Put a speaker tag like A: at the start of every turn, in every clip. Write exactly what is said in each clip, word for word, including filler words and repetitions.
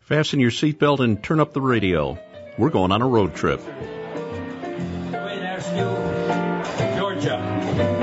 A: Fasten your seatbelt and turn up the radio. We're going on a road trip.
B: Wait, there's you, Georgia.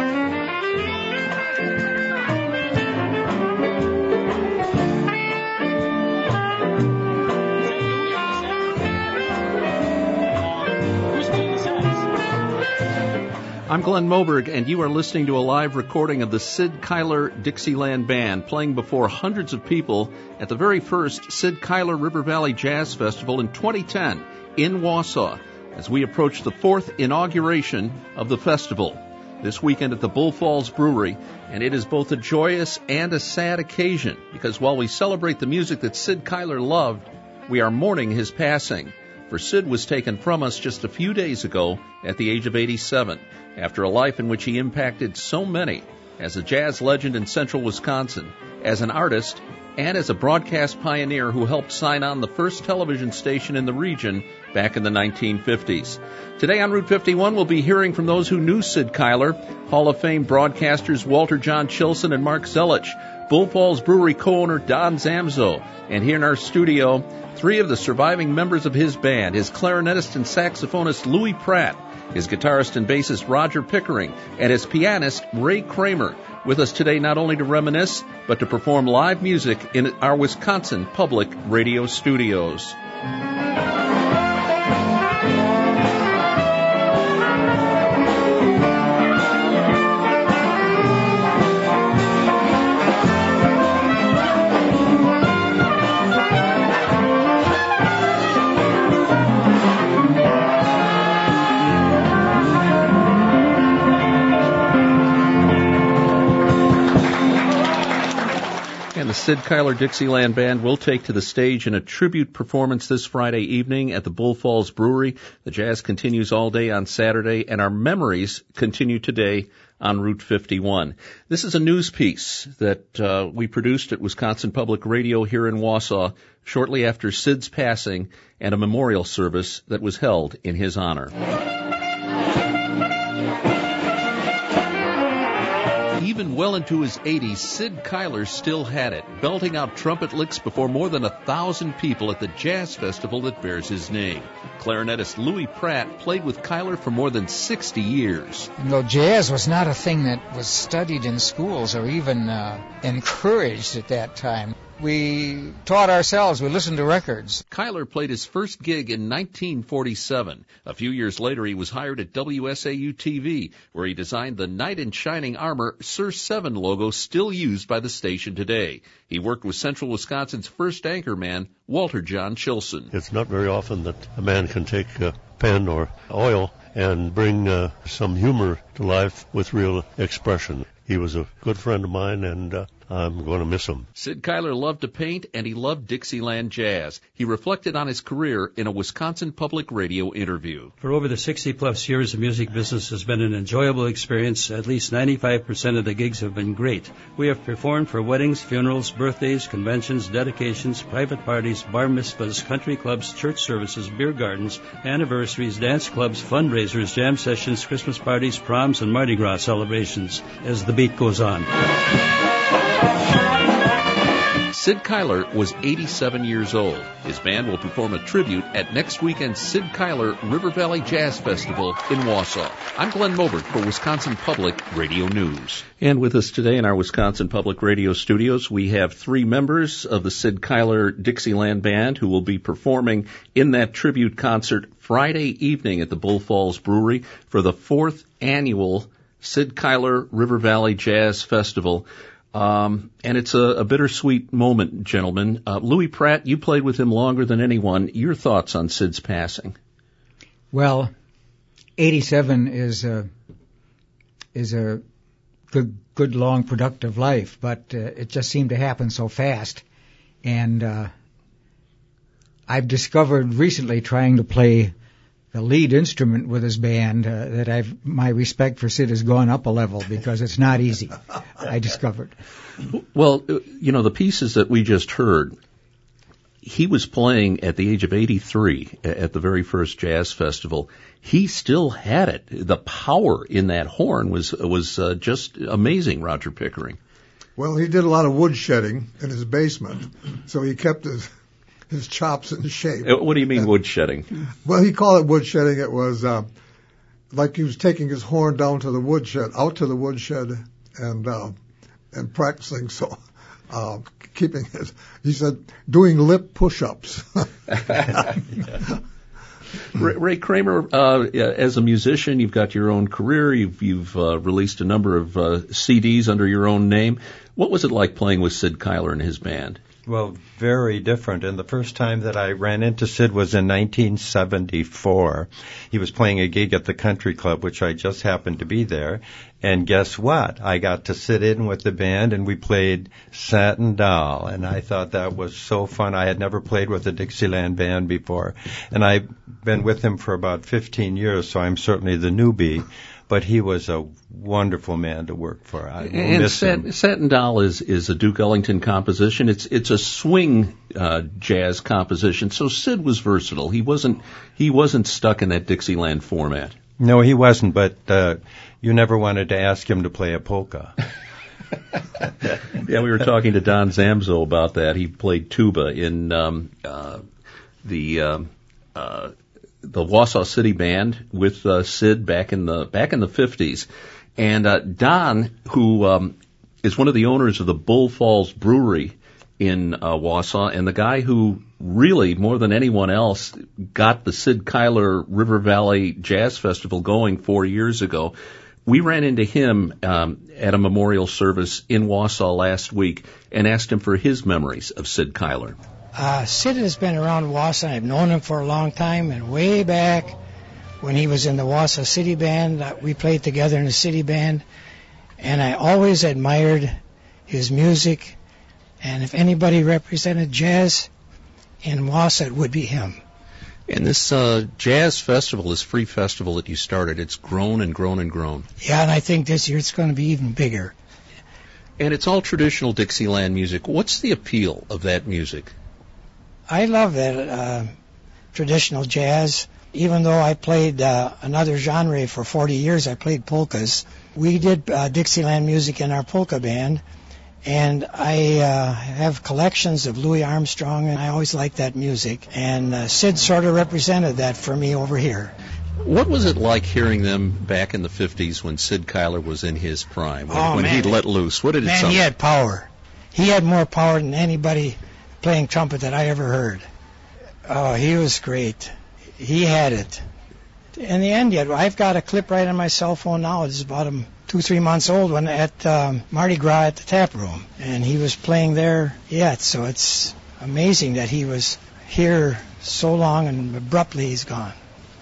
A: I'm Glenn Moberg, and you are listening to a live recording of the Sid Kyler Dixieland Band playing before hundreds of people at the very first Sid Kyler River Valley Jazz Festival in twenty ten in Wausau, as we approach the fourth inauguration of the festival this weekend at the Bull Falls Brewery. And it is both a joyous and a sad occasion, because while we celebrate the music that Sid Kyler loved, we are mourning his passing. For Sid was taken from us just a few days ago at the age of eighty-seven, after a life in which he impacted so many as a jazz legend in central Wisconsin, as an artist, and as a broadcast pioneer who helped sign on the first television station in the region back in the nineteen fifties. Today on Route fifty-one, we'll be hearing from those who knew Sid Kyler, Hall of Fame broadcasters Walter John Chilson and Mark Zelich, Bull Falls Brewery co-owner Don Zamzo, and here in our studio, three of the surviving members of his band, his clarinetist and saxophonist Louis Pratt, his guitarist and bassist Roger Pickering, and his pianist Ray Kramer, with us today not only to reminisce, but to perform live music in our Wisconsin Public Radio studios. The Sid Kyler Dixieland Band will take to the stage in a tribute performance this Friday evening at the Bull Falls Brewery. The jazz continues all day on Saturday, and our memories continue today on Route fifty-one. This is a news piece that uh, we produced at Wisconsin Public Radio here in Wausau shortly after Sid's passing, and a memorial service that was held in his honor. Even well into his eighties, Sid Kyler still had it, belting out trumpet licks before more than a thousand people at the jazz festival that bears his name. Clarinetist Louis Pratt played with Kyler for more than sixty years.
C: You know, jazz was not a thing that was studied in schools or even uh, encouraged at that time. We taught ourselves. We listened to records.
A: Kyler played his first gig in nineteen forty-seven. A few years later, he was hired at W S A U T V, where he designed the Knight in Shining Armor Sir seven logo still used by the station today. He worked with Central Wisconsin's first anchorman, Walter John Chilson.
D: It's not very often that a man can take a pen or oil and bring uh, some humor to life with real expression. He was a good friend of mine, and uh, I'm going to miss him.
A: Sid Kyler loved to paint, and he loved Dixieland jazz. He reflected on his career in a Wisconsin Public Radio interview.
E: For over the sixty-plus years, the music business has been an enjoyable experience. At least ninety-five percent of the gigs have been great. We have performed for weddings, funerals, birthdays, conventions, dedications, private parties, bar mitzvahs, country clubs, church services, beer gardens, anniversaries, dance clubs, fundraisers, jam sessions, Christmas parties, proms, and Mardi Gras celebrations, as the beat goes on.
A: Sid Kyler was eighty-seven years old. His band will perform a tribute at next weekend's Sid Kyler River Valley Jazz Festival in Wausau. I'm Glenn Moberg for Wisconsin Public Radio News. And with us today in our Wisconsin Public Radio studios, we have three members of the Sid Kyler Dixieland Band who will be performing in that tribute concert Friday evening at the Bull Falls Brewery for the fourth annual Sid Kyler River Valley Jazz Festival. Um, and it's a, a bittersweet moment, gentlemen. Uh, Louis Pratt, you played with him longer than anyone. Your thoughts on Sid's passing?
C: Well, eighty-seven is a is a good, good long, productive life, but uh, it just seemed to happen so fast. And uh, I've discovered recently, trying to play the lead instrument with his band, uh, that I've my respect for Sid has gone up a level, because it's not easy, I discovered.
A: Well, you know, the pieces that we just heard, he was playing at the age of eighty-three at the very first jazz festival. He still had it. The power in that horn was was uh, just amazing, Roger Pickering.
F: Well, he did a lot of wood shedding in his basement, so he kept his his chops in shape.
A: What do you mean woodshedding?
F: Well, he called it woodshedding. It was uh, like he was taking his horn down to the woodshed, out to the woodshed, and uh, and practicing. So, uh, keeping his, he said, doing lip push-ups.
A: Ray, Ray Kramer, uh, as a musician, you've got your own career. You've you've uh, released a number of uh, C Ds under your own name. What was it like playing with Sid Kyler and his band?
G: Well, very different. And the first time that I ran into Sid was in nineteen seventy-four. He was playing a gig at the Country Club, which I just happened to be there. And guess what? I got to sit in with the band, and we played Satin Doll. And I thought that was so fun. I had never played with a Dixieland band before. And I've been with him for about fifteen years, so I'm certainly the newbie. But he was a wonderful man to work for. I will
A: and
G: miss
A: Sat-
G: him.
A: Satin Doll is, is a Duke Ellington composition. It's it's a swing uh, jazz composition. So Sid was versatile. He wasn't he wasn't stuck in that Dixieland format.
G: No, he wasn't. But uh, you never wanted to ask him to play a polka.
A: Yeah, we were talking to Don Zamzo about that. He played tuba in um, uh, the. Um, uh, the Wausau City Band with uh, Sid back in the back in the fifties, and uh, Don, who um, is one of the owners of the Bull Falls Brewery in uh, Wausau, and the guy who really more than anyone else got the Sid Kyler River Valley Jazz Festival going four years ago. We ran into him um, at a memorial service in Wausau last week and asked him for his memories of Sid Kyler.
H: Uh, Sid has been around Wausau. I've known him for a long time, and way back when he was in the Wausau City Band, uh, we played together in the City Band, and I always admired his music, and if anybody represented jazz in Wausau, it would be him.
A: And this uh, jazz festival, this free festival that you started, it's grown and grown and grown.
H: Yeah, and I think this year it's going to be even bigger.
A: And it's all traditional Dixieland music. What's the appeal of that music?
H: I love that uh, traditional jazz. Even though I played uh, another genre for forty years, I played polkas. We did uh, Dixieland music in our polka band, and I uh, have collections of Louis Armstrong, and I always liked that music. And uh, Sid sort of represented that for me over here.
A: What was it like hearing them back in the fifties when Sid Kyler was in his prime, when,
H: oh,
A: when
H: man.
A: he let loose? What did it
H: Man,
A: sound
H: he
A: like?
H: had power. He had more power than anybody playing trumpet that I ever heard. Oh, he was great. He had it. In the end, yet I've got a clip right on my cell phone now. It's about um, two, three months old. When at um, Mardi Gras at the Tap Room, and he was playing there yet. So it's amazing that he was here so long and abruptly he's gone.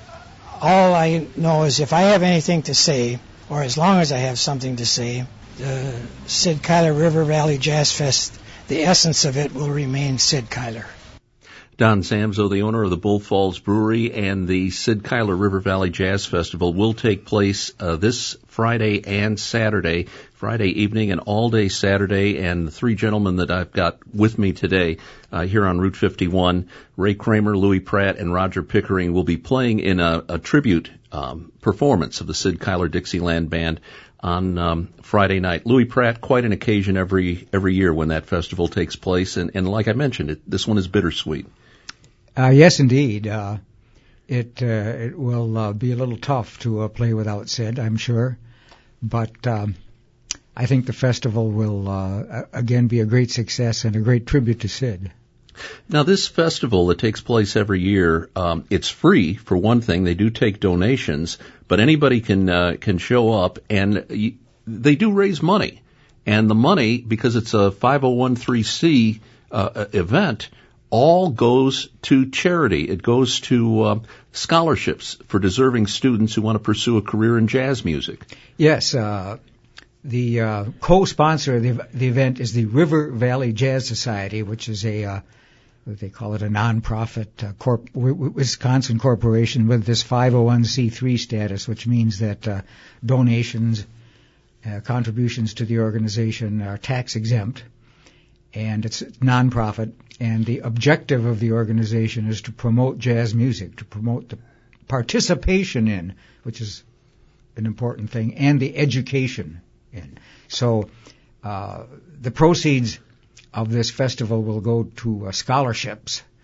H: All I know is if I have anything to say, or as long as I have something to say, the Sid Kyler River Valley Jazz Fest, the essence of it will remain Sid Kyler.
A: Don Zamzo, the owner of the Bull Falls Brewery, and the Sid Kyler River Valley Jazz Festival will take place uh, this Friday and Saturday, Friday evening and all day Saturday. And the three gentlemen that I've got with me today uh, here on Route fifty-one, Ray Kramer, Louis Pratt, and Roger Pickering, will be playing in a, a tribute um, performance of the Sid Kyler Dixieland Band on um, Friday night. Louis Pratt, quite an occasion every every year when that festival takes place, and, and like I mentioned, it, this one is bittersweet.
C: Uh, yes, indeed. Uh, it uh, it will uh, be a little tough to uh, play without Sid, I'm sure, but um, I think the festival will uh, again be a great success and a great tribute to Sid.
A: Now, this festival that takes place every year, um, it's free for one thing. They do take donations, but anybody can uh, can show up, and y- they do raise money. And the money, because it's a five oh one c uh, event, all goes to charity. It goes to uh, scholarships for deserving students who want to pursue a career in jazz music.
C: Yes, uh, the uh, co-sponsor of the, the event is the River Valley Jazz Society, which is a uh, they call it a non-profit uh, corp- Wisconsin corporation with this five oh one c three status, which means that uh, donations, uh, contributions to the organization are tax exempt, and it's non-profit. And the objective of the organization is to promote jazz music, to promote the participation in, which is an important thing, and the education in. So uh, the proceeds of this festival will go to uh, scholarships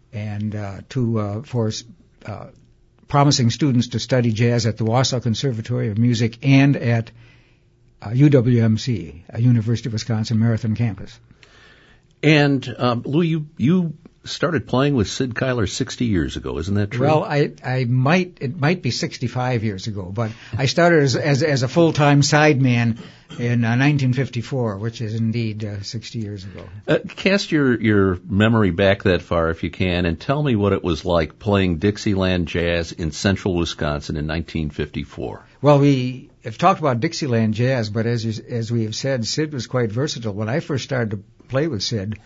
C: and uh, to uh, for uh, promising students to study jazz at the Wausau Conservatory of Music and at uh, U W M C, uh, University of Wisconsin Marathon Campus.
A: And um, Lou, you you started playing with Sid Kyler sixty years ago, isn't that true?
C: Well, I I might it might be sixty-five years ago, but I started as as, as a full-time sideman in uh, nineteen fifty-four, which is indeed uh, sixty years ago.
A: Uh, cast your your memory back that far, if you can, and tell me what it was like playing Dixieland jazz in central Wisconsin in nineteen fifty-four.
C: Well, we have talked about Dixieland jazz, but as you, as we have said, Sid was quite versatile. When I first started to play with Sid,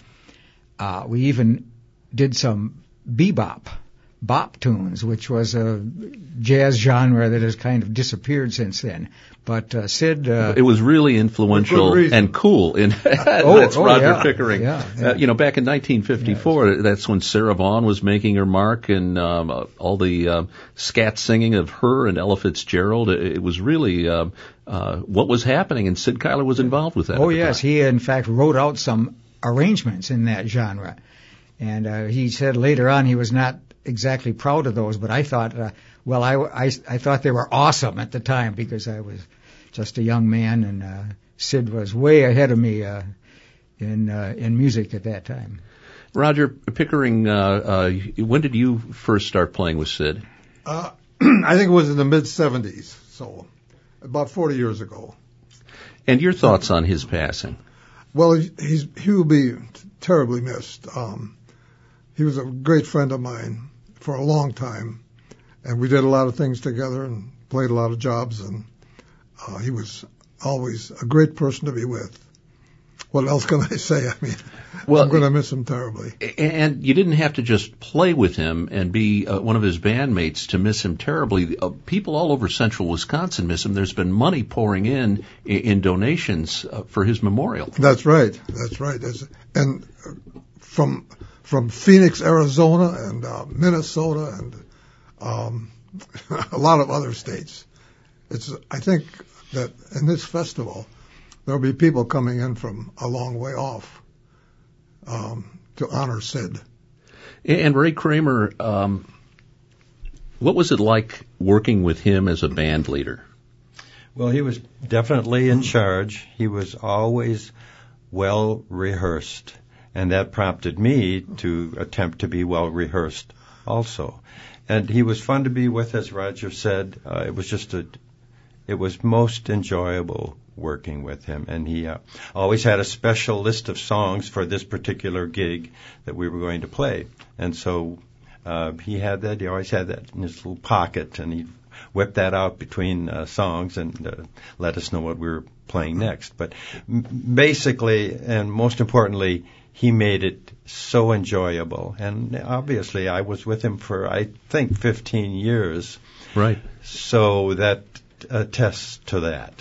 C: uh, we even did some bebop, bop tunes, which was a jazz genre that has kind of disappeared since then. But uh, Sid... Uh,
A: it was really influential and cool. In
C: oh,
A: that's
C: oh,
A: Roger
C: yeah,
A: Pickering.
C: Yeah, yeah.
A: Uh, you know, back in nineteen fifty-four,
C: yes.
A: That's when Sarah Vaughan was making her mark, and um, uh, all the uh, scat singing of her and Ella Fitzgerald. It, it was really uh, uh, what was happening, and Sid Kyler was involved with that.
C: Oh, yes.
A: time.
C: He, in fact, wrote out some arrangements in that genre. And uh, he said later on he was not exactly proud of those, but I thought, uh, well, I, I, I thought they were awesome at the time because I was just a young man, and uh, Sid was way ahead of me uh, in uh, in music at that time.
A: Roger Pickering, uh, uh, when did you first start playing with Sid?
F: Uh, I think it was in the mid seventies, so about forty years ago.
A: And your thoughts on his passing?
F: Well, he's he will be terribly missed. Um, he was a great friend of mine for a long time, and we did a lot of things together and played a lot of jobs, and uh, he was always a great person to be with. What else can I say? I mean, well, I'm going to miss him terribly.
A: And you didn't have to just play with him and be uh, one of his bandmates to miss him terribly. Uh, people all over central Wisconsin miss him. There's been money pouring in in, in donations uh, for his memorial.
F: That's right. That's right. That's, and from from Phoenix, Arizona, and uh, Minnesota, and um, a lot of other states. It's. I think that in this festival, there'll be people coming in from a long way off um, to honor Sid.
A: And Ray Kramer, um, what was it like working with him as a band leader?
G: Well, he was definitely in charge. He was always well rehearsed, and that prompted me to attempt to be well rehearsed also. And he was fun to be with, as Roger said. Uh, it was just a, it was most enjoyable working with him, and he uh, always had a special list of songs for this particular gig that we were going to play. And so uh, he had that. He always had that in his little pocket, and he'd whip that out between uh, songs and uh, let us know what we were playing next. But m- basically, and most importantly, he made it so enjoyable. And obviously, I was with him for, I think, fifteen years.
A: Right.
G: So that attests to that.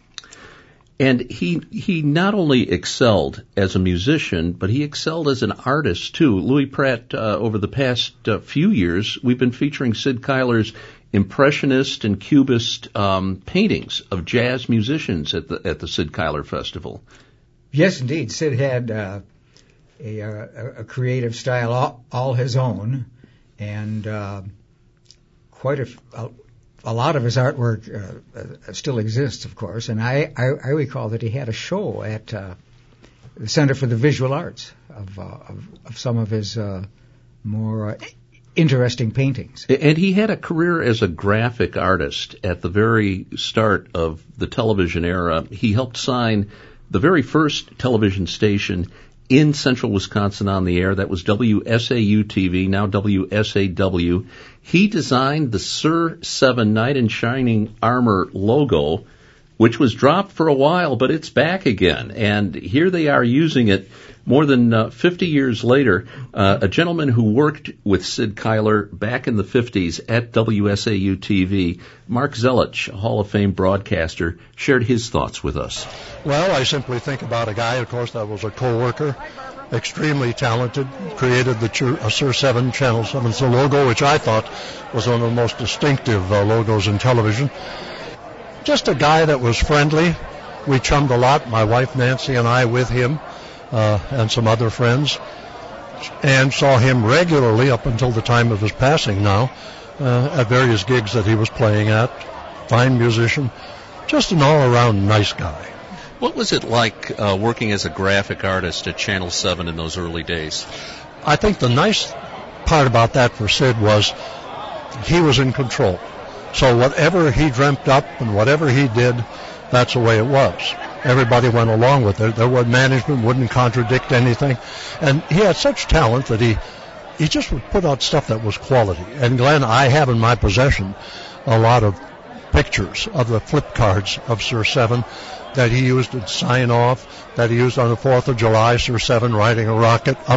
A: And he he not only excelled as a musician, but he excelled as an artist, too. Louis Pratt, uh, over the past uh, few years, we've been featuring Sid Kyler's Impressionist and Cubist um, paintings of jazz musicians at the at the Sid Kyler Festival.
C: Yes, indeed. Sid had uh, a, a, a creative style all, all his own, and uh, quite a, a A lot of his artwork uh, uh, still exists, of course, and I, I, I recall that he had a show at uh, the Center for the Visual Arts of, uh, of, of some of his uh, more uh, interesting paintings.
A: And he had a career as a graphic artist at the very start of the television era. He helped sign the very first television station in central Wisconsin on the air. That was W S A U T V, now W S A W. He designed the Sir seven Knight in Shining Armor logo, which was dropped for a while, but it's back again. And here they are using it more than uh, fifty years later. Uh, a gentleman who worked with Sid Kyler back in the fifties at W S A U T V, Mark Zelich, a Hall of Fame broadcaster, shared his thoughts with us.
I: Well, I simply think about a guy, of course, that was a co-worker, extremely talented, created the Ch- uh, Sir seven, Channel seven's logo, which I thought was one of the most distinctive uh, logos in television. Just a guy that was friendly. We chummed a lot, my wife Nancy and I with him, uh, and some other friends. and saw him regularly up until the time of his passing now uh, at various gigs that he was playing at. Fine musician, just an all-around nice guy.
A: What was it like uh, working as a graphic artist at Channel seven in those early days?
I: I think the nice part about that for Sid was he was in control. So whatever he dreamt up and whatever he did, that's the way it was. Everybody went along with it. There was management wouldn't contradict anything. And he had such talent that he he just would put out stuff that was quality. And Glenn, I have in my possession a lot of pictures of the flip cards of Sir Seven that he used to sign off, that he used on the fourth of July, Sir Seven riding a rocket up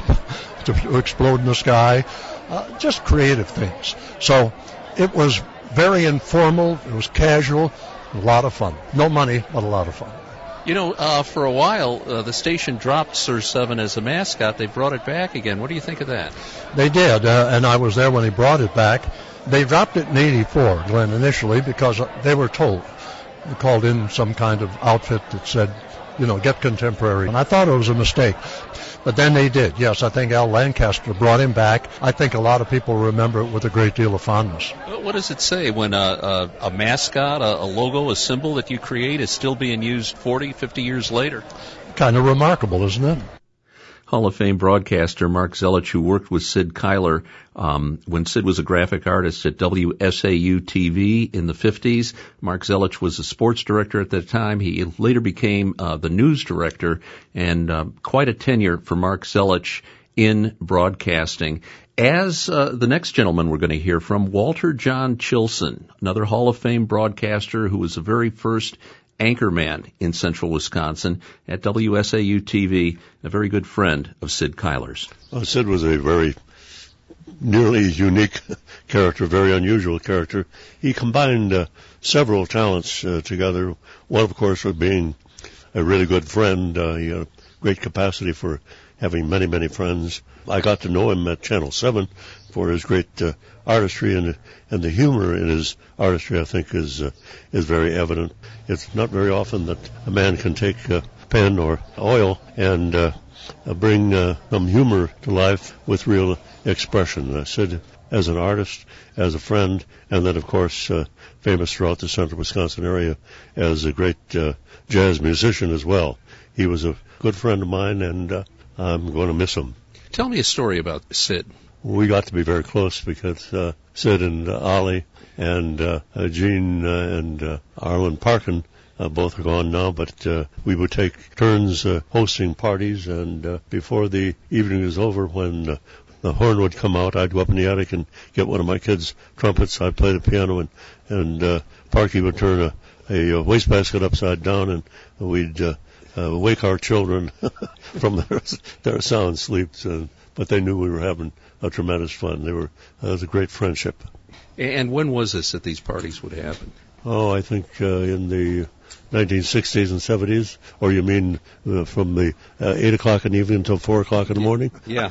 I: to explode in the sky. Uh, just creative things. So it was very informal, it was casual, a lot of fun. No money, but a lot of fun.
A: You know, uh, for a while, uh, the station dropped Sir Seven as a mascot. They brought it back again. What do you think of that?
I: They did, uh, and I was there when he brought it back. They dropped it in eighty-four, Glenn, initially, because they were told. They called in some kind of outfit that said, you know, get contemporary. And I thought it was a mistake. But then they did. Yes, I think Al Lancaster brought him back. I think a lot of people remember it with a great deal of fondness.
A: What does it say when a, a, a mascot, a, a logo, a symbol that you create is still being used forty, fifty years later?
I: Kind of remarkable, isn't it?
A: Hall of Fame broadcaster Mark Zelich, who worked with Sid Kyler um, when Sid was a graphic artist at W S A U T V in the fifties. Mark Zelich was a sports director at that time. He later became uh, the news director, and uh, quite a tenure for Mark Zelich in broadcasting. As uh, the next gentleman we're going to hear from, Walter John Chilson, another Hall of Fame broadcaster who was the very first anchorman in central Wisconsin at W S A U T V, a very good friend of Sid Kyler's.
D: Well, Sid was a very nearly unique character, very unusual character. He combined uh, several talents uh, together. One, of course, was being a really good friend. Uh, he had a great capacity for having many, many friends. I got to know him at Channel seven for his great uh, artistry, and and the humor in his artistry, I think, is uh, is very evident. It's not very often that a man can take a pen or oil and uh, bring uh, some humor to life with real expression. Uh, Sid, as an artist, as a friend, and then, of course, uh, famous throughout the central Wisconsin area as a great uh, jazz musician as well. He was a good friend of mine, and uh, I'm going to miss him.
A: Tell me a story about Sid.
D: We got to be very close because uh, Sid and uh, Ollie and uh, uh, Gene uh, and uh, Arlen Parkin uh, both are gone now, but uh, we would take turns uh, hosting parties, and uh, before the evening was over, when uh, the horn would come out, I'd go up in the attic and get one of my kids' trumpets. I'd play the piano, and, and uh, Parky would turn a, a wastebasket upside down, and we'd uh, uh, wake our children from their, their sound sleeps. And, but they knew we were having a tremendous fun. They were, uh, it was a great friendship.
A: And when was this that these parties would happen?
D: Oh, I think uh, in the nineteen sixties and seventies, or you mean uh, from the uh, eight o'clock in the evening until four o'clock in the morning?
A: Yeah.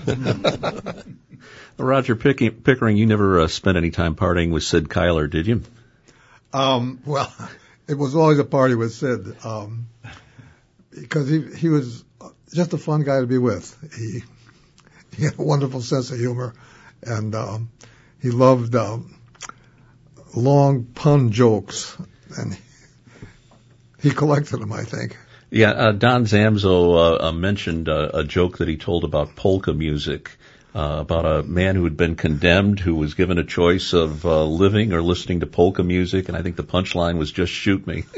A: Roger Pickering, you never uh, spent any time partying with Sid Kyler, did you?
F: Um, well, it was always a party with Sid, um, because he he was just a fun guy to be with. He he had a wonderful sense of humor, and um, he loved um, long pun jokes, and he collected them, I think.
A: Yeah, uh, Don Zamzo uh, uh, mentioned uh, a joke that he told about polka music, uh, about a man who had been condemned, who was given a choice of uh, living or listening to polka music, and I think the punchline was, just shoot me.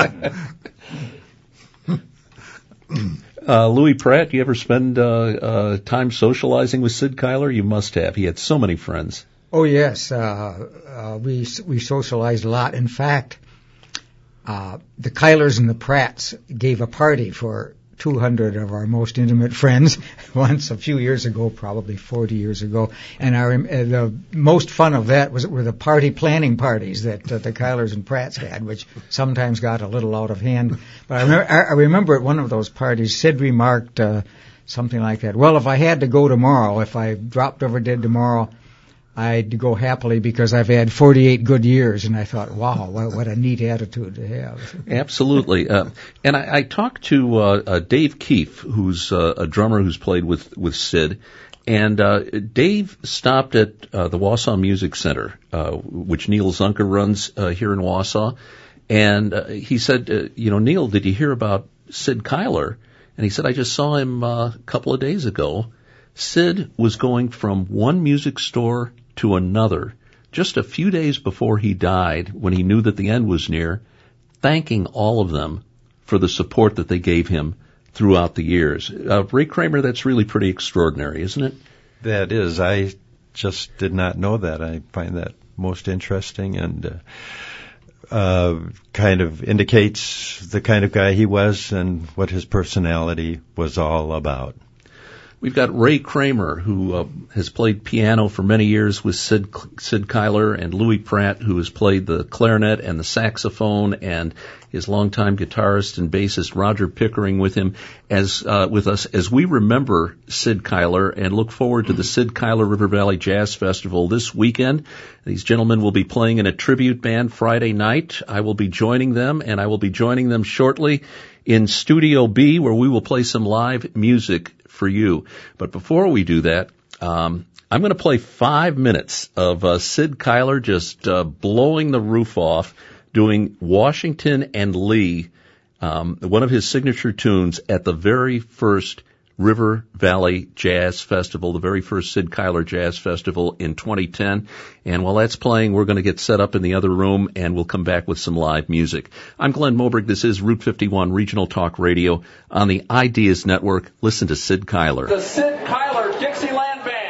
A: uh, Louis Pratt, you ever spend uh, uh, time socializing with Sid Kyler? You must have. He had so many friends.
C: Oh, yes. Uh, uh, we we socialized a lot. In fact, uh, the Kylers and the Pratts gave a party for two hundred of our most intimate friends once a few years ago, probably forty years ago. And our, uh, the most fun of that was were the party planning parties that uh, the Kylers and Pratts had, which sometimes got a little out of hand. But I remember, I remember at one of those parties, Sid remarked uh, something like that, well, if I had to go tomorrow, if I dropped over dead tomorrow, I'd go happily because I've had forty-eight good years. And I thought, wow, what, what a neat attitude to have.
A: Absolutely. Uh, and I, I talked to uh, uh, Dave Keefe, who's uh, a drummer who's played with, with Sid, And uh, Dave stopped at uh, the Wausau Music Center, uh, which Neil Zunker runs uh, here in Wausau. And uh, he said, uh, you know, Neil, did you hear about Sid Kyler? And he said, I just saw him uh, a couple of days ago. Sid was going from one music store to another just a few days before he died, when he knew that the end was near, thanking all of them for the support that they gave him throughout the years. Uh, Ray Kramer, that's really pretty extraordinary, isn't it?
G: That is. I just did not know that. I find that most interesting and uh, uh, kind of indicates the kind of guy he was and what his personality was all about.
A: We've got Ray Kramer, who uh, has played piano for many years with Sid, Sid Kyler, and Louis Pratt, who has played the clarinet and the saxophone, and his longtime guitarist and bassist Roger Pickering with him, as uh, with us as we remember Sid Kyler and look forward to the Sid Kyler River Valley Jazz Festival this weekend. These gentlemen will be playing in a tribute band Friday night. I will be joining them, and I will be joining them shortly in Studio B, where we will play some live music for you. But before we do that, um, I'm going to play five minutes of uh, Sid Kyler just uh, blowing the roof off, doing Washington and Lee, um, one of his signature tunes at the very first River Valley Jazz Festival, the very first Sid Kyler Jazz Festival in twenty ten. And while that's playing, we're going to get set up in the other room, and we'll come back with some live music. I'm Glenn Moberg. This is Route fifty-one Regional Talk Radio on the Ideas Network. Listen to Sid Kyler.
J: The Sid Kyler Dixieland Band.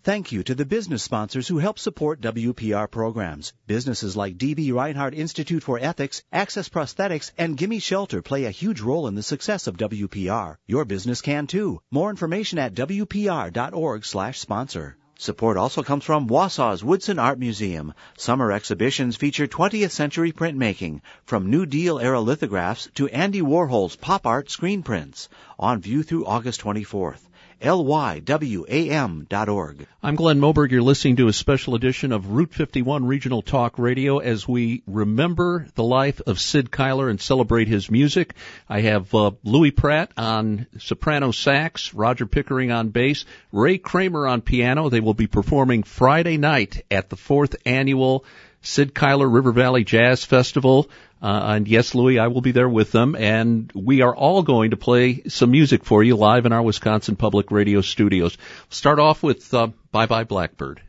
K: Thank you to the business sponsors who help support W P R programs. Businesses like D B. Reinhardt Institute for Ethics, Access Prosthetics, and Gimme Shelter play a huge role in the success of W P R. Your business can too. More information at W P R dot org slash sponsor. Support also comes from Wausau's Woodson Art Museum. Summer exhibitions feature twentieth century printmaking, from New Deal era lithographs to Andy Warhol's pop art screen prints. On view through August twenty-fourth. L Y W A M dot org.
A: I'm Glenn Moberg. You're listening to a special edition of Route fifty-one Regional Talk Radio as we remember the life of Sid Kyler and celebrate his music. I have uh, Louis Pratt on soprano sax, Roger Pickering on bass, Ray Kramer on piano. They will be performing Friday night at the fourth annual Sid Kyler River Valley Jazz Festival. Uh, and yes, Louis, I will be there with them, and we are all going to play some music for you live in our Wisconsin Public Radio studios. Start off with uh, Bye Bye Blackbird.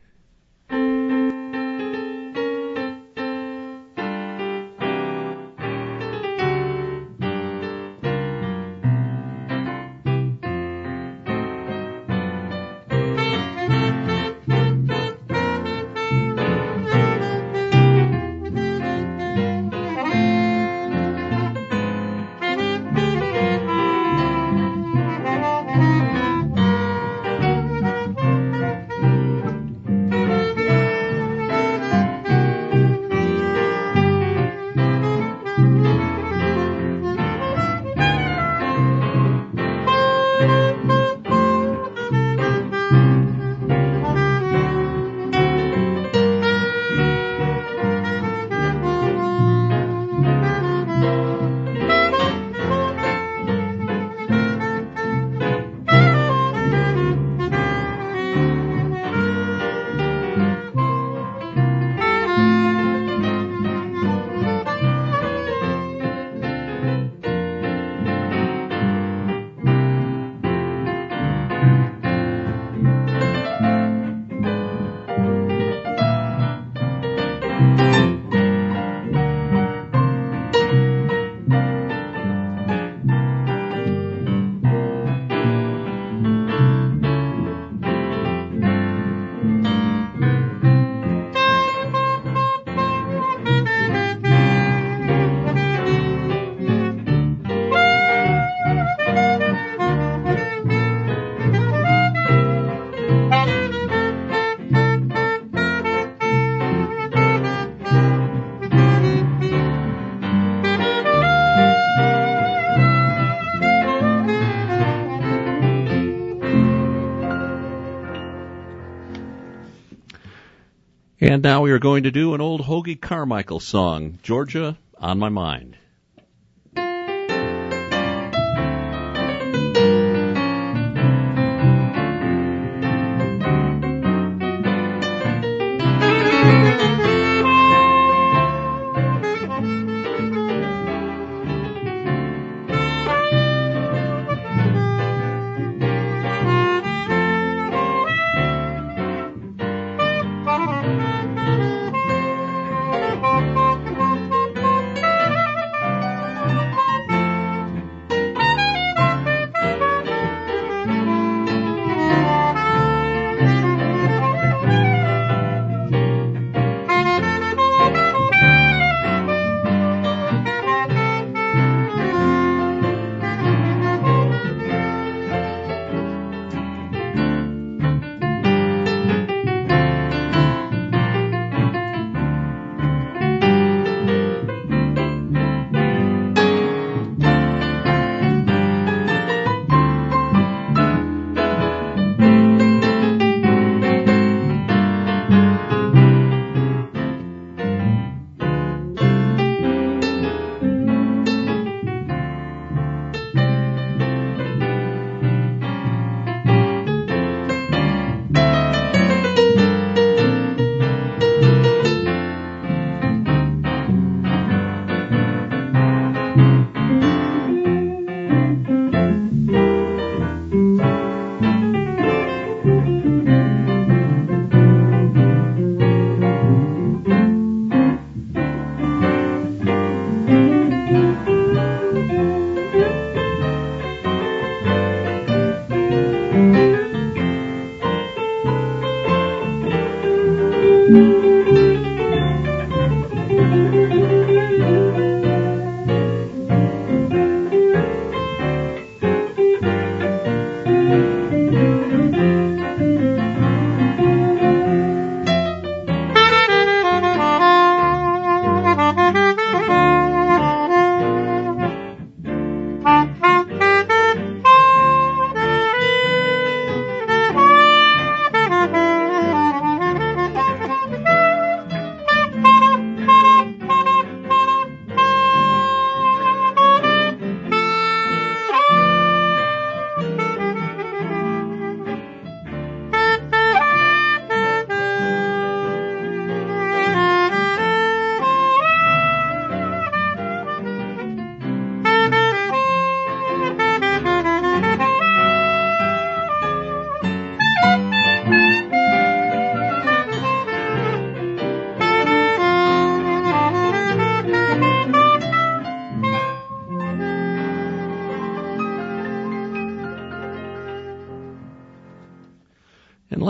A: And now we are going to do an old Hoagie Carmichael song, Georgia on My Mind.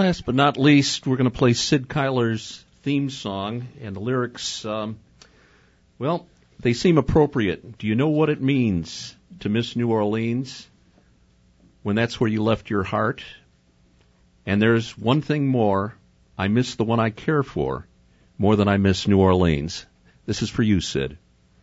A: last but not least, we're going to play Sid Kyler's theme song, and the lyrics, um, well, they seem appropriate. Do you know what it means to miss New Orleans when that's where you left your heart? And there's one thing more. I miss the one I care for more than I miss New Orleans. This is for you, Sid.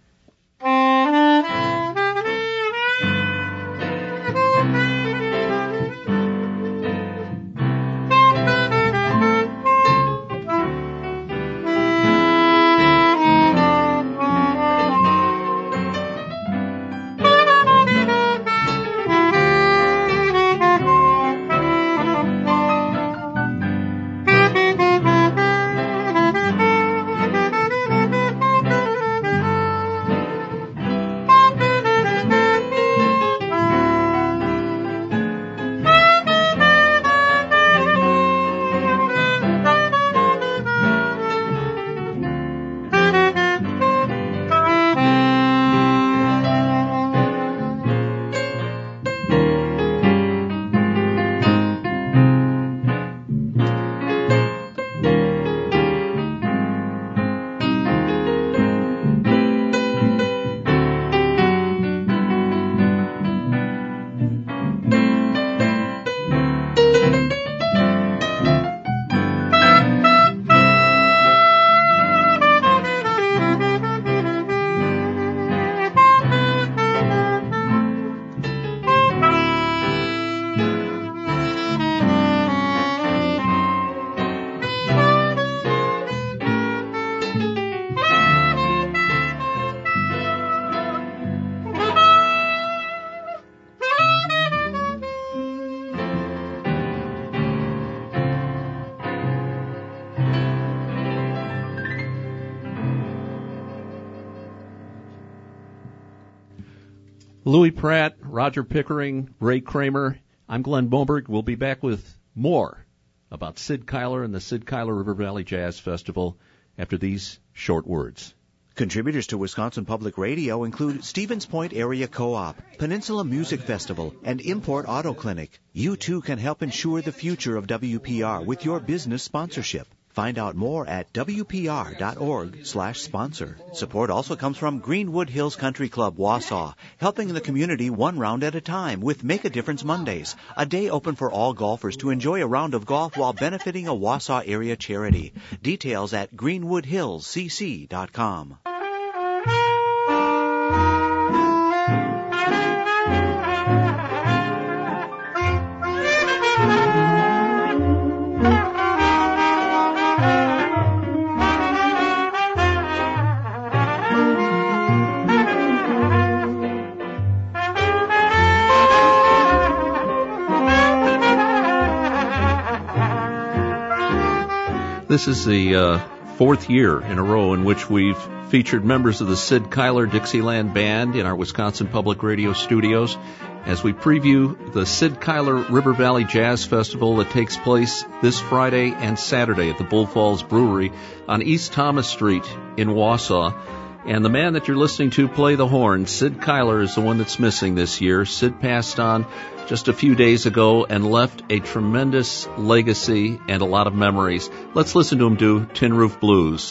A: Louis Pratt, Roger Pickering, Ray Kramer. I'm Glenn Boberg. We'll be back with more about Sid Kyler and the Sid Kyler River Valley Jazz Festival after these short words.
K: Contributors to Wisconsin Public Radio include Stevens Point Area Co-op, Peninsula Music Festival, and Import Auto Clinic. You too can help ensure the future of W P R with your business sponsorship. Find out more at W P R dot org slash sponsor. Support also comes from Greenwood Hills Country Club, Wausau, helping the community one round at a time with Make a Difference Mondays, a day open for all golfers to enjoy a round of golf while benefiting a Wausau area charity. Details at greenwood hills c c dot com.
A: This is the uh, fourth year in a row in which we've featured members of the Sid Kyler Dixieland Band in our Wisconsin Public Radio studios as we preview the Sid Kyler River Valley Jazz Festival that takes place this Friday and Saturday at the Bull Falls Brewery on East Thomas Street in Wausau. And the man that you're listening to play the horn, Sid Kyler, is the one that's missing this year. Sid passed on just a few days ago and left a tremendous legacy and a lot of memories. Let's listen to him do Tin Roof Blues.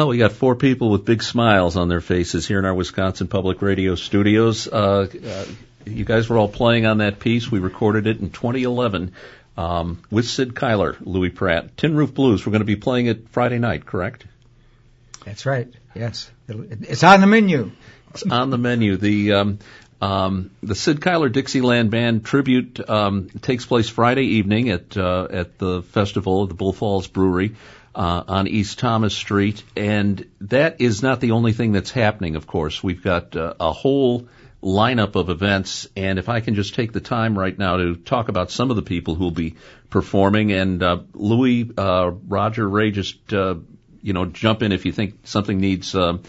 A: Well, we got four people with big smiles on their faces here in our Wisconsin Public Radio studios. Uh, uh, you guys were all playing on that piece. We recorded it in twenty eleven um, with Sid Kyler, Louis Pratt. Tin Roof Blues. We're going to be playing it Friday night, correct?
C: That's right. Yes, it's on the menu.
A: It's on the menu. The um, um, the Sid Kyler Dixieland Band tribute um, takes place Friday evening at uh, at the festival at the Bull Falls Brewery. Uh, on East Thomas Street, and that is not the only thing that's happening, of course. We've got uh, a whole lineup of events, and if I can just take the time right now to talk about some of the people who will be performing, and uh, Louis, uh, Roger, Ray, just, uh, you know, jump in if you think something needs uh,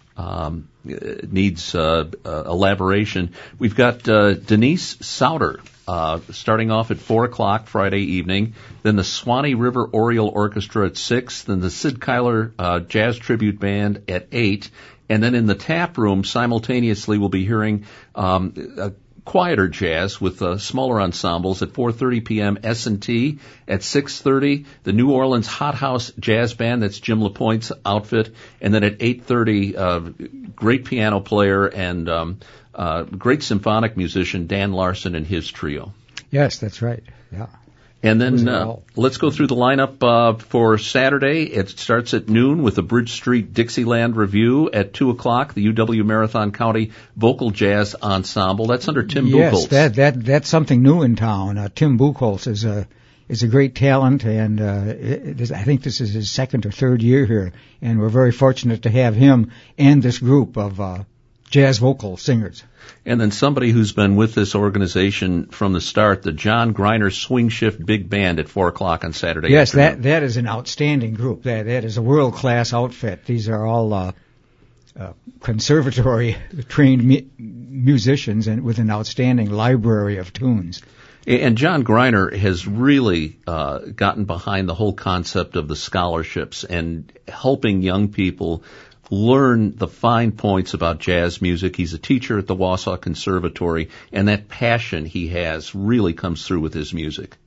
A: um, needs uh, uh, elaboration. We've got uh, Denise Sauter, Uh, starting off at four o'clock Friday evening, then the Swanee River Oriole Orchestra at six, then the Sid Kyler uh, Jazz Tribute Band at eight, and then in the tap room simultaneously we'll be hearing um, a quieter jazz with uh, smaller ensembles at four thirty p.m. S and T, at six thirty the New Orleans Hot House Jazz Band, that's Jim LaPointe's outfit, and then at eight thirty uh, great piano player and um, Uh, great symphonic musician Dan Larson and his trio.
C: Yes, that's right. Yeah.
A: And then uh, let's go through the lineup uh, for Saturday. It starts at noon with the Bridge Street Dixieland Review. At two o'clock, the U W Marathon County Vocal Jazz Ensemble. That's under Tim Buchholz.
C: Yes, that, that, that's something new in town. Uh, Tim Buchholz is a, is a great talent, and uh, it is, I think this is his second or third year here, and we're very fortunate to have him and this group of uh, jazz vocal singers.
A: And then somebody who's been with this organization from the start, the John Greiner Swing Shift Big Band at four o'clock on Saturday
C: Yes,
A: afternoon.
C: that that is an outstanding group. That That is a world-class outfit. These are all uh, uh, conservatory-trained mu- musicians and with an outstanding library of tunes.
A: And John Greiner has really uh, gotten behind the whole concept of the scholarships and helping young people learn the fine points about jazz music. He's a teacher at the Wausau Conservatory, and that passion he has really comes through with his music.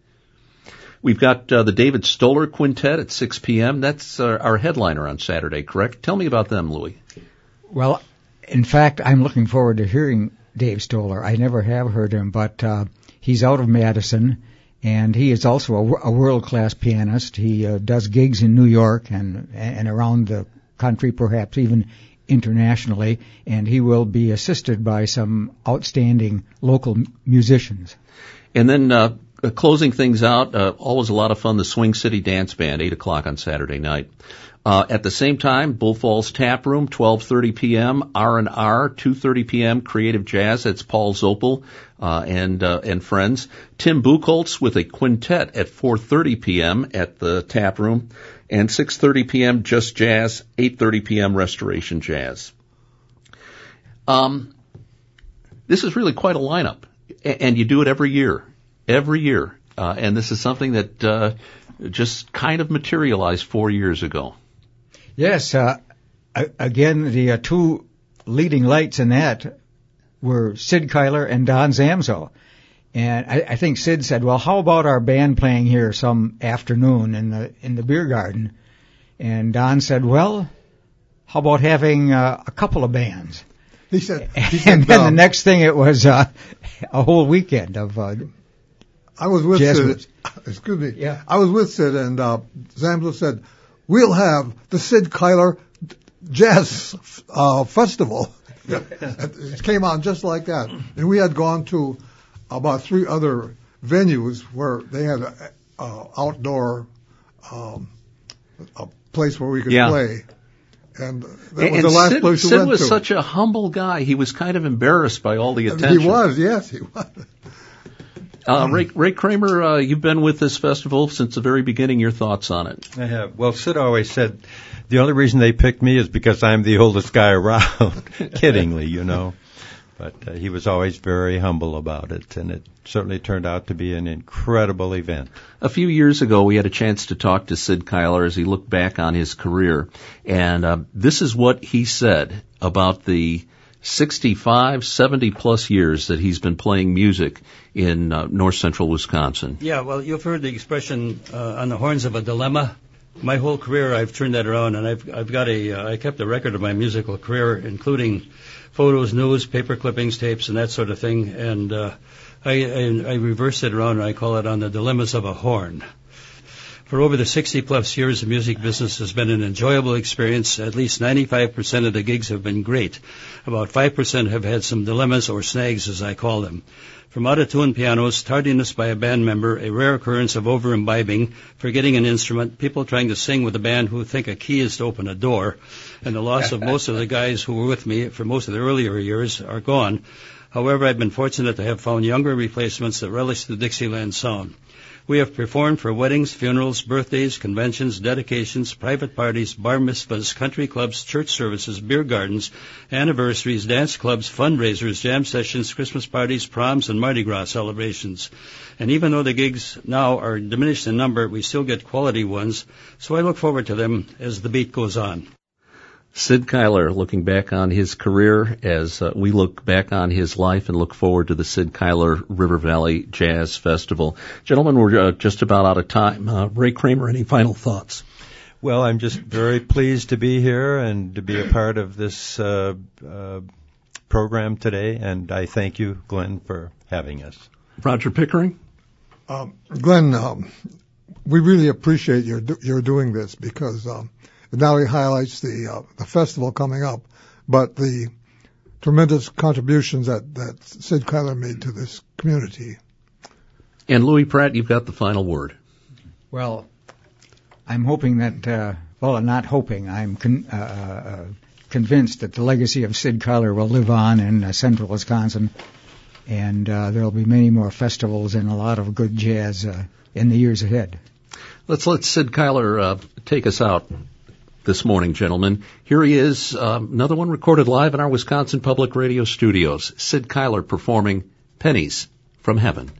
A: We've got uh, the David Stoller Quintet at six p.m. That's uh, our headliner on Saturday, correct? Tell me about them, Louis.
C: Well, in fact, I'm looking forward to hearing Dave Stoller. I never have heard him, but uh, he's out of Madison, and he is also a, a world-class pianist. He uh, does gigs in New York and and around the country, perhaps even internationally, and he will be assisted by some outstanding local m- musicians.
A: And then uh, closing things out, uh, always a lot of fun, the Swing City Dance Band, eight o'clock on Saturday night. Uh, at the same time, Bull Falls Tap Room, twelve thirty p.m., R and R, two thirty p.m., Creative Jazz, that's Paul Zoppel uh, and uh, and friends. Tim Buchholz with a quintet at four thirty p.m. at the Tap Room. And six thirty p.m. Just Jazz, eight thirty p.m. Restoration Jazz. Um, this is really quite a lineup, and you do it every year, every year. Uh, and this is something that uh, just kind of materialized four years ago.
C: Yes, uh, again, the uh, two leading lights in that were Sid Kyler and Don Zamzo. And I, I think Sid said, well, how about our band playing here some afternoon in the in the beer garden? And Don said, well, how about having uh, a couple of bands?
F: He said, he
C: and
F: said,
C: then
F: um,
C: the next thing it was uh, a whole weekend of uh,
F: I was with
C: jazz
F: Sid.
C: groups.
F: Excuse me.
C: Yeah.
F: I was with Sid, and uh, Zamzo said, we'll have the Sid Kyler Jazz uh, Festival. It came on just like that. And we had gone to about three other venues where they had an uh, outdoor um, a place where we could
A: Yeah.
F: play. And that
A: And
F: was the last
A: Sid,
F: place we
A: Sid
F: went
A: was
F: to.
A: such a humble guy. He was kind of embarrassed by all the attention.
F: He was, yes, he was.
A: Uh, Ray, Ray Kramer, uh, you've been with this festival since the very beginning. Your thoughts on it?
G: I have. Well, Sid always said the only reason they picked me is because I'm the oldest guy around. Kiddingly, you know. But uh, he was always very humble about it, and it certainly turned out to be an incredible event.
A: A few years ago, we had a chance to talk to Sid Kyler as he looked back on his career, and uh, this is what he said about the sixty-five, seventy plus years that he's been playing music in uh, north central Wisconsin.
E: Yeah, well, you've heard the expression uh, on the horns of a dilemma. My whole career, I've turned that around, and I've I've got a uh, I kept a record of my musical career, including photos, news, paper clippings, tapes, and that sort of thing. And uh, I, I I reversed it around, and I call it On the Dilemmas of a Horn. For over the sixty plus years, the music business has been an enjoyable experience. At least ninety-five percent of the gigs have been great. About five percent have had some dilemmas or snags, as I call them. From out-of-tune pianos, tardiness by a band member, a rare occurrence of over-imbibing, forgetting an instrument, people trying to sing with a band who think a key is to open a door, and the loss of most of the guys who were with me for most of the earlier years are gone. However, I've been fortunate to have found younger replacements that relish the Dixieland sound. We have performed for weddings, funerals, birthdays, conventions, dedications, private parties, bar mitzvahs, country clubs, church services, beer gardens, anniversaries, dance clubs, fundraisers, jam sessions, Christmas parties, proms, and Mardi Gras celebrations. And even though the gigs now are diminished in number, we still get quality ones, so I look forward to them as the beat goes on.
A: Sid Kyler looking back on his career as uh, we look back on his life and look forward to the Sid Kyler River Valley Jazz Festival. Gentlemen, we're uh, just about out of time. Uh, Ray Kramer, any final thoughts?
G: Well, I'm just very pleased to be here and to be a part of this uh, uh, program today, and I thank you, Glenn, for having us.
A: Roger Pickering?
F: Um, Glenn, um, we really appreciate your your doing this because um, it not only highlights the uh, the festival coming up, but the tremendous contributions that, that Sid Kyler made to this community.
A: And Louis Pratt, you've got the final word.
C: Well, I'm hoping that, uh, well, not hoping, I'm con- uh, uh, convinced that the legacy of Sid Kyler will live on in uh, central Wisconsin, and uh, there will be many more festivals and a lot of good jazz uh, in the years ahead.
A: Let's let Sid Kyler uh, take us out this morning, gentlemen. Here he is, um, another one recorded live in our Wisconsin Public Radio studios. Sid Kyler performing Pennies from Heaven.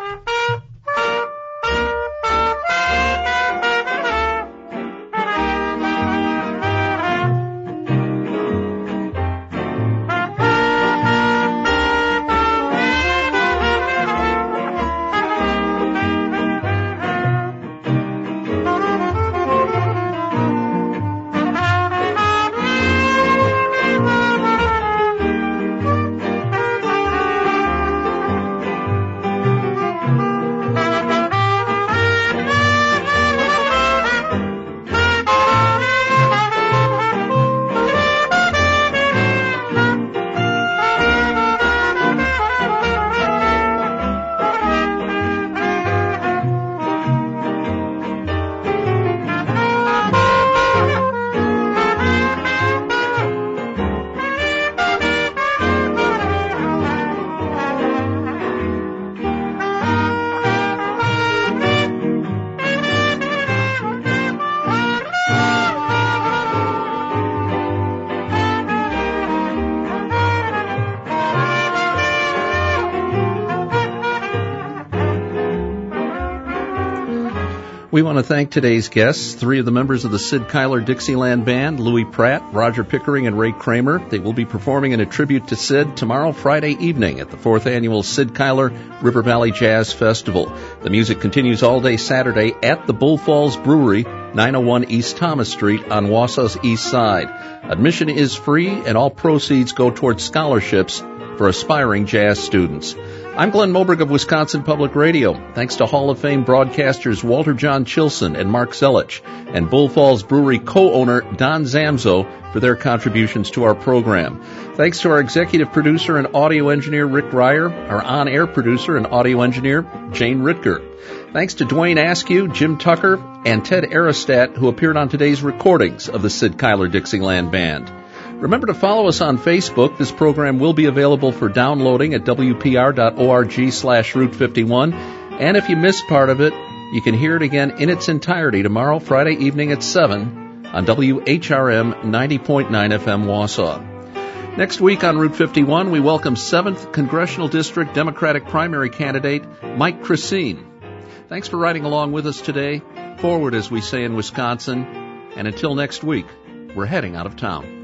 A: We want to thank today's guests, three of the members of the Sid Kyler Dixieland Band, Louis Pratt, Roger Pickering, and Ray Kramer. They will be performing in a tribute to Sid tomorrow, Friday evening, at the fourth Annual Sid Kyler River Valley Jazz Festival. The music continues all day Saturday at the Bull Falls Brewery, nine oh one East Thomas Street on Wausau's east side. Admission is free, and all proceeds go towards scholarships for aspiring jazz students. I'm Glenn Moberg of Wisconsin Public Radio. Thanks to Hall of Fame broadcasters Walter John Chilson and Mark Zelich, and Bull Falls Brewery co-owner Don Zamzo for their contributions to our program. Thanks to our executive producer and audio engineer Rick Ryer, our on-air producer and audio engineer Jane Ritker. Thanks to Dwayne Askew, Jim Tucker, and Ted Aristat, who appeared on today's recordings of the Sid Kyler Dixieland Band. Remember to follow us on Facebook. This program will be available for downloading at W P R dot org slash Route fifty-one. And if you missed part of it, you can hear it again in its entirety tomorrow, Friday evening at seven on W H R M ninety point nine F M Wausau. Next week on Route fifty-one, we welcome seventh Congressional District Democratic primary candidate Mike Christine. Thanks for riding along with us today. Forward, as we say in Wisconsin. And until next week, we're heading out of town.